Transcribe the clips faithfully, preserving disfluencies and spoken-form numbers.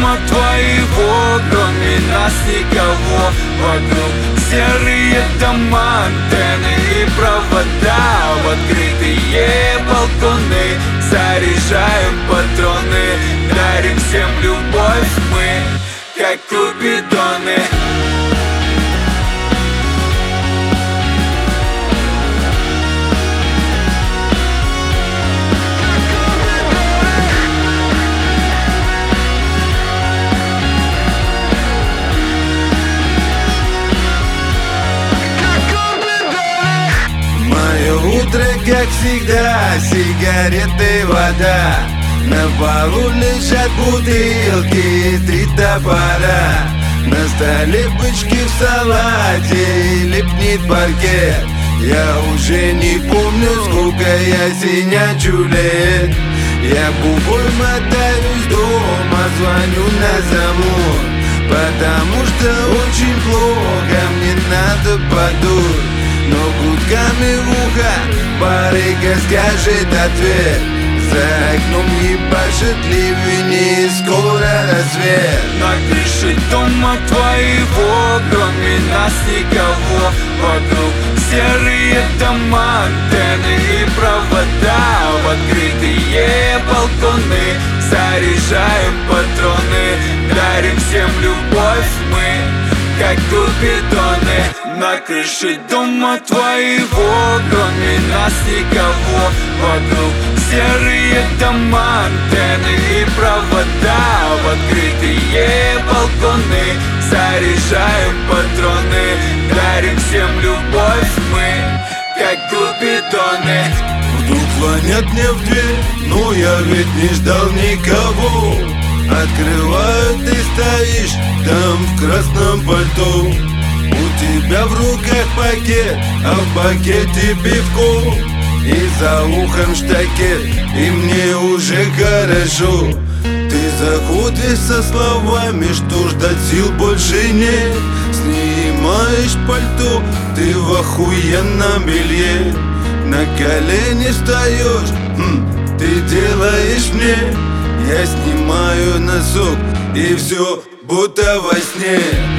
дома твоего, кроме нас никого вокруг. Серые дома, антенны и провода, в открытые балконы заряжаем патроны, дарим всем любовь мы, как купидоны. Утро, как всегда, сигареты, вода. На полу лежат бутылки, три топора. На столе бычки в салате и липнет паркет. Я уже не помню, сколько я синячу лет. Я бубой мотаюсь дома, звоню на замок, потому что очень плохо, мне надо подуть. Но гудками в ухо барыга скажет ответ. За окном ебашит ливень и скоро рассвет. На крыше дома твоего, кроме нас никого вокруг. Серые дома, антенны и провода, в открытые балконы заряжаем патроны, дарим всем любовь мы, как купидоны. На крыше дома твоего, кроме нас никого вокруг. Серые дома, антенны и провода, в открытые балконы заряжаем патроны, дарим всем любовь мы, как купидоны. Вдруг звонят мне в дверь, но я ведь не ждал никого. Открывают, ты стоишь там в красном пальто. У тебя в руках пакет, а в пакете пивко. И за ухом штакет, и мне уже хорошо. Ты заходишь со словами, что ждать сил больше нет. Снимаешь пальто, ты в охуенном белье. На колени встаешь, хм, ты делаешь мне. Я снимаю носок, и все будто во сне.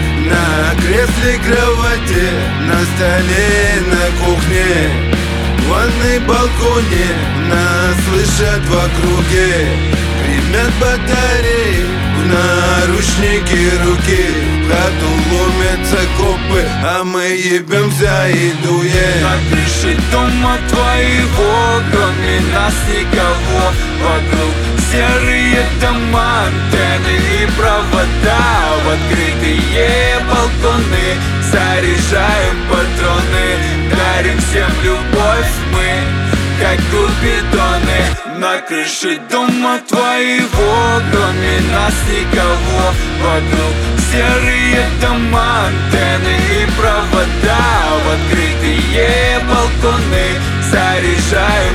На кресле кровати, на столе, на кухне, в ванной, балконе, нас слышат в округе. Гремят батареи, в наручники руки. В хату ломятся копы, а мы ебемся и дуем. На крыше дома твоего, кроме нас никого вокруг. Серые дома, антенны и провода, в открытые балконы заряжаем патроны, дарим всем любовь мы, как купидоны. На крыше дома твоего, кроме нас никого вокруг. Серые дома, антенны и провода, в открытые балконы заряжаем